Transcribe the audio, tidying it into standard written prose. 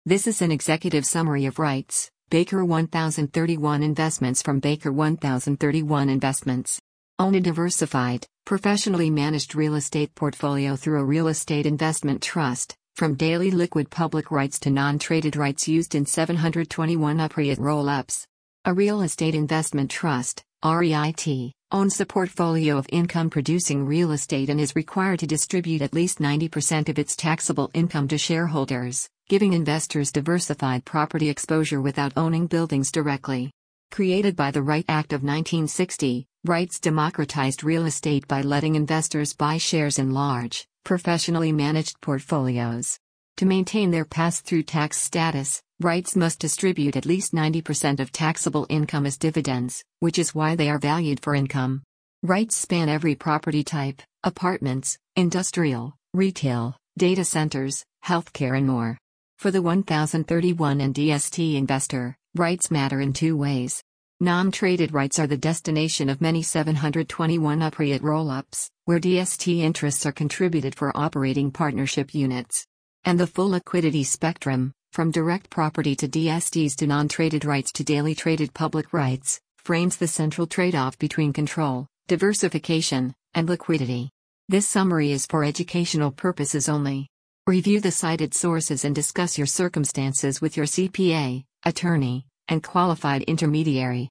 This is an executive summary of Wright's Baker 1031 Investments from Baker 1031 Investments. Own a diversified, professionally managed real estate portfolio through a real estate investment trust, from daily liquid public rights to non-traded rights used in 721 UPREIT roll-ups. A real estate investment trust, REIT, owns a portfolio of income-producing real estate and is required to distribute at least 90% of its taxable income to shareholders, giving investors diversified property exposure without owning buildings directly. Created by the Wright Act of 1960, Wright's democratized real estate by letting investors buy shares in large, professionally managed portfolios. To maintain their pass-through tax status, Wright's must distribute at least 90% of taxable income as dividends, which is why they are valued for income. Wright's span every property type: apartments, industrial, retail, data centers, healthcare and more. For the 1031 and DST investor, Wright's matter in two ways. Non-traded rights are the destination of many 721 UPREIT roll-ups, where DST interests are contributed for operating partnership units. And the full liquidity spectrum, from direct property to DSTs to non-traded rights to daily traded public rights, frames the central trade-off between control, diversification, and liquidity. This summary is for educational purposes only. Review the cited sources and discuss your circumstances with your CPA, attorney, and qualified intermediary.